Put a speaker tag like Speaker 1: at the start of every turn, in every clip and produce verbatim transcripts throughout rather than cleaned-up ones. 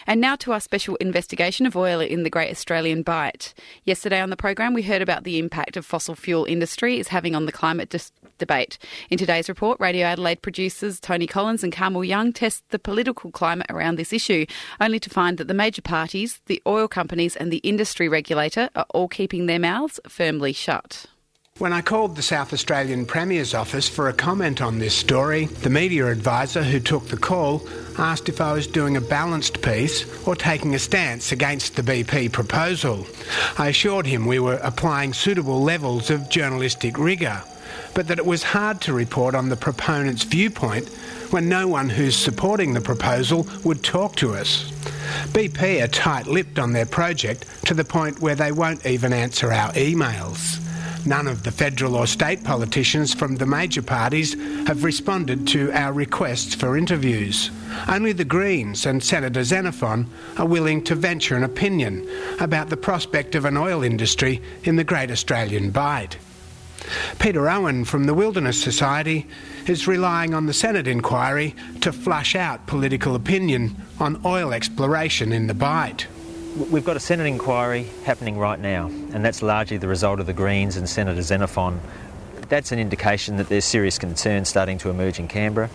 Speaker 1: And now to our special investigation of oil in the Great Australian Bight. Yesterday on the program, we heard about the impact of fossil fuel industry is having on the climate dis- debate. In today's report, Radio Adelaide producers Tony Collins and Carmel Young test the political climate around this issue, only to find that the major parties, the oil companies and the industry regulator are all keeping their mouths firmly shut.
Speaker 2: When I called the South Australian Premier's office for a comment on this story, the media advisor who took the call asked if I was doing a balanced piece or taking a stance against the B P proposal. I assured him we were applying suitable levels of journalistic rigour, but that it was hard to report on the proponent's viewpoint when no one who's supporting the proposal would talk to us. B P are tight-lipped on their project to the point where they won't even answer our emails. None of the federal or state politicians from the major parties have responded to our requests for interviews. Only the Greens and Senator Xenophon are willing to venture an opinion about the prospect of an oil industry in the Great Australian Bight. Peter Owen from the Wilderness Society is relying on the Senate inquiry to flush out political opinion on oil exploration in the Bight.
Speaker 3: We've got a Senate inquiry happening right now, and that's largely the result of the Greens and Senator Xenophon. That's an indication that there's serious concern starting to emerge in Canberra.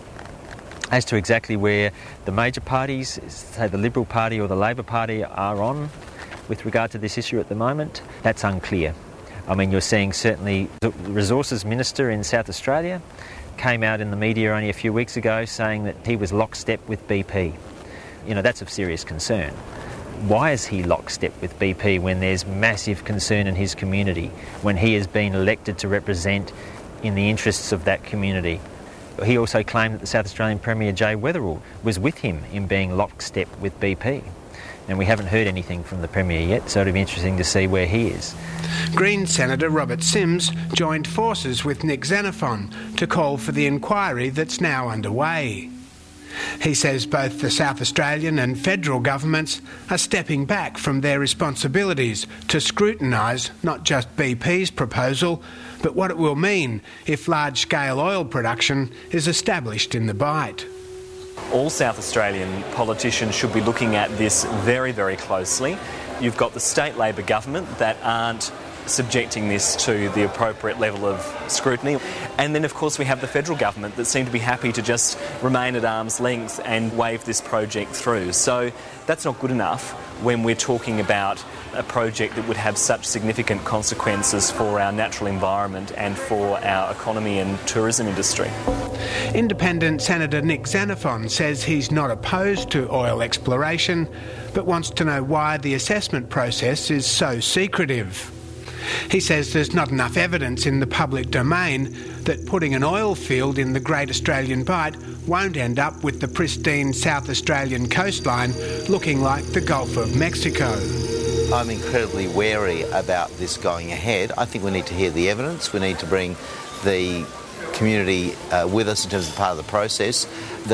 Speaker 3: As to exactly where the major parties, say the Liberal Party or the Labor Party, are on with regard to this issue at the moment, that's unclear. I mean, you're seeing certainly the Resources Minister in South Australia came out in the media only a few weeks ago saying that he was lockstep with B P. You know, that's of serious concern. Why is he lockstep with B P when there's massive concern in his community, when he has been elected to represent in the interests of that community? He also claimed that the South Australian Premier, Jay Weatherill, was with him in being lockstep with B P. And we haven't heard anything from the Premier yet, so it'll be interesting to see where he is.
Speaker 2: Green Senator Robert Sims joined forces with Nick Xenophon to call for the inquiry that's now underway. He says both the South Australian and federal governments are stepping back from their responsibilities to scrutinise not just B P's proposal, but what it will mean if large-scale oil production is established in the Bight.
Speaker 4: All South Australian politicians should be looking at this very, very closely. You've got the state Labor government that aren't subjecting this to the appropriate level of scrutiny. And then, of course, we have the federal government that seem to be happy to just remain at arm's length and wave this project through. So that's not good enough when we're talking about a project that would have such significant consequences for our natural environment and for our economy and tourism industry.
Speaker 2: Independent Senator Nick Xenophon says he's not opposed to oil exploration, but wants to know why the assessment process is so secretive. He says there's not enough evidence in the public domain that putting an oil field in the Great Australian Bight won't end up with the pristine South Australian coastline looking like the Gulf of Mexico.
Speaker 5: I'm incredibly wary about this going ahead. I think we need to hear the evidence. We need to bring the community uh, with us in terms of part of the process. The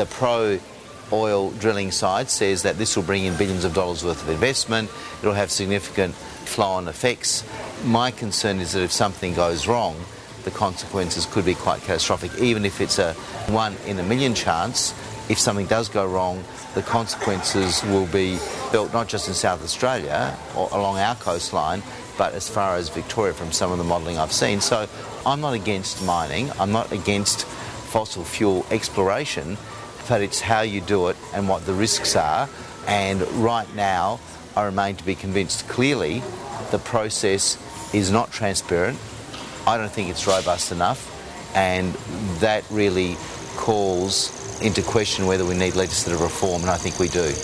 Speaker 5: pro-oil drilling side says that this will bring in billions of dollars worth of investment. It'll have significant flow-on effects. My concern is that if something goes wrong, the consequences could be quite catastrophic. Even if it's a one in a million chance, if something does go wrong, the consequences will be felt not just in South Australia or along our coastline, but as far as Victoria from some of the modelling I've seen. So I'm not against mining, I'm not against fossil fuel exploration, but it's how you do it and what the risks are. And right now, I remain to be convinced clearly the process is not transparent. I don't think it's robust enough, and that really calls into question whether we need legislative reform, and I think we do.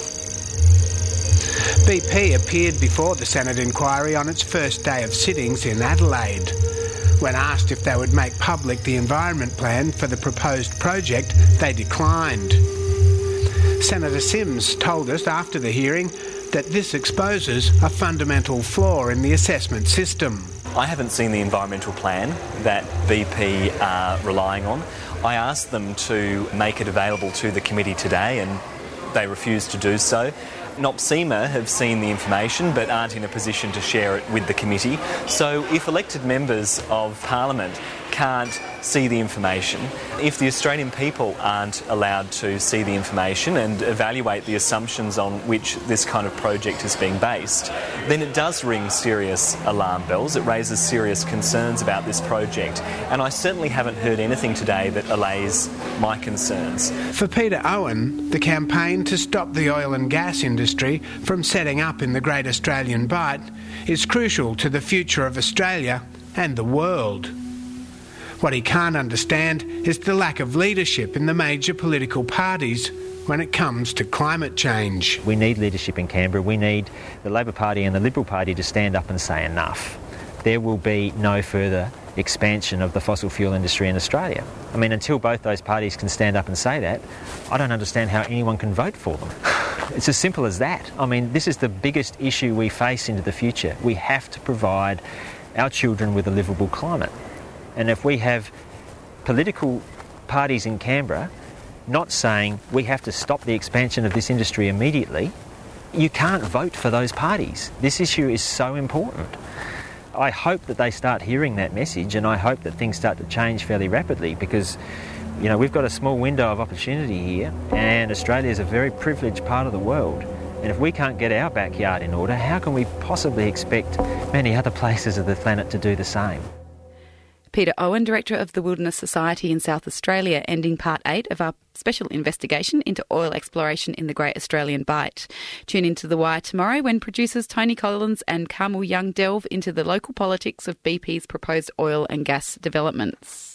Speaker 2: B P appeared before the Senate inquiry on its first day of sittings in Adelaide. When asked if they would make public the environment plan for the proposed project, they declined. Senator Sims told us after the hearing that this exposes a fundamental flaw in the assessment system.
Speaker 4: I haven't seen the environmental plan that B P are relying on. I asked them to make it available to the committee today and they refused to do so. NOPSEMA have seen the information but aren't in a position to share it with the committee. So if elected members of Parliament can't see the information, if the Australian people aren't allowed to see the information and evaluate the assumptions on which this kind of project is being based, then it does ring serious alarm bells. It raises serious concerns about this project. And I certainly haven't heard anything today that allays my concerns.
Speaker 2: For Peter Owen, the campaign to stop the oil and gas industry from setting up in the Great Australian Bight is crucial to the future of Australia and the world. What he can't understand is the lack of leadership in the major political parties when it comes to climate change.
Speaker 3: We need leadership in Canberra. We need the Labor Party and the Liberal Party to stand up and say enough. There will be no further expansion of the fossil fuel industry in Australia. I mean, until both those parties can stand up and say that, I don't understand how anyone can vote for them. It's as simple as that. I mean, this is the biggest issue we face into the future. We have to provide our children with a livable climate. And if we have political parties in Canberra not saying we have to stop the expansion of this industry immediately, you can't vote for those parties. This issue is so important. I hope that they start hearing that message, and I hope that things start to change fairly rapidly, because, you know, we've got a small window of opportunity here, and Australia is a very privileged part of the world. And if we can't get our backyard in order, how can we possibly expect many other places of the planet to do the same?
Speaker 1: Peter Owen, Director of the Wilderness Society in South Australia, ending part eight of our special investigation into oil exploration in the Great Australian Bight. Tune into The Wire tomorrow when producers Tony Collins and Carmel Young delve into the local politics of B P's proposed oil and gas developments.